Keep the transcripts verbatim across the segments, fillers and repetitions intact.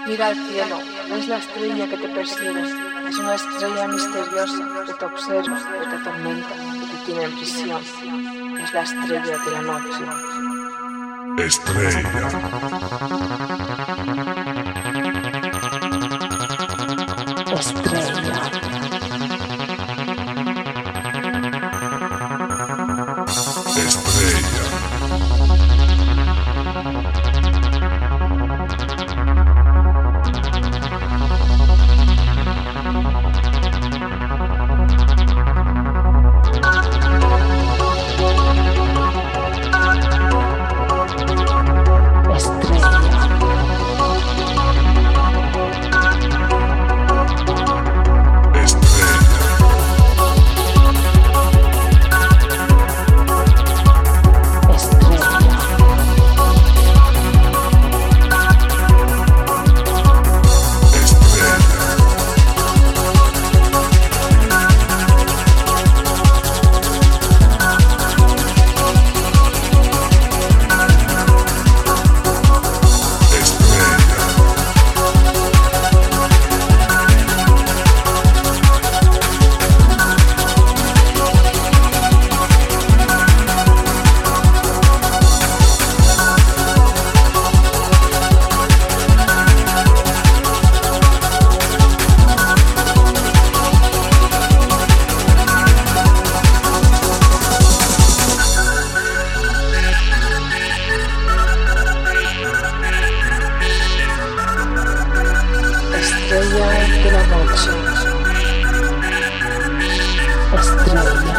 Mira al cielo, ves la estrella que te persigue. Es una estrella misteriosa que te observa, que te atormenta, que te tiene en prisión. Es la estrella de la noche. Estrella. Estrella. Estrella. Estrella de la noche. Estrella.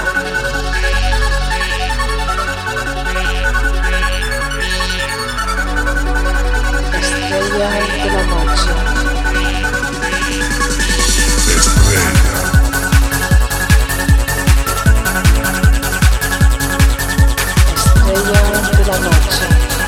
Estrella de la noche. Estrella. Estrella de la noche.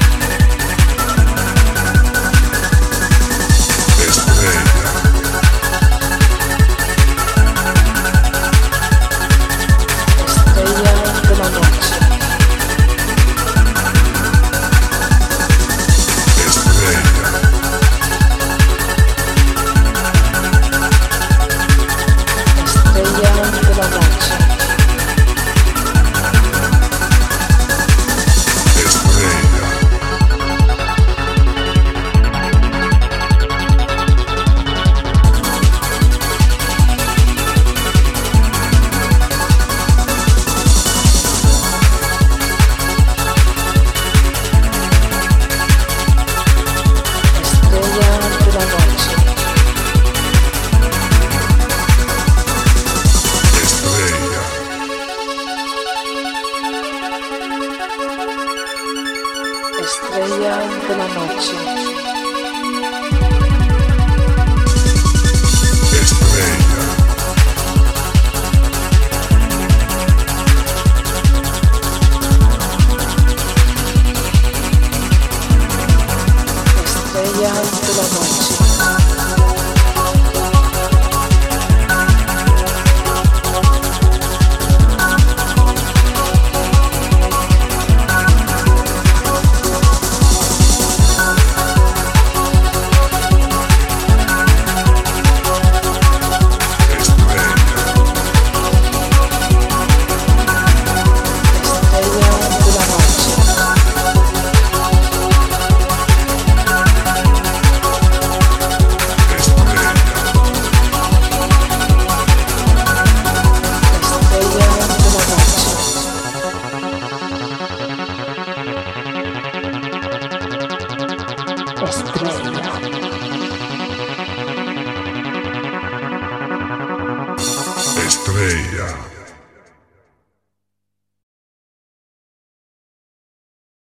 Estrella de la noche. Estrella. Estrella de la noche. Estrella. Estrella.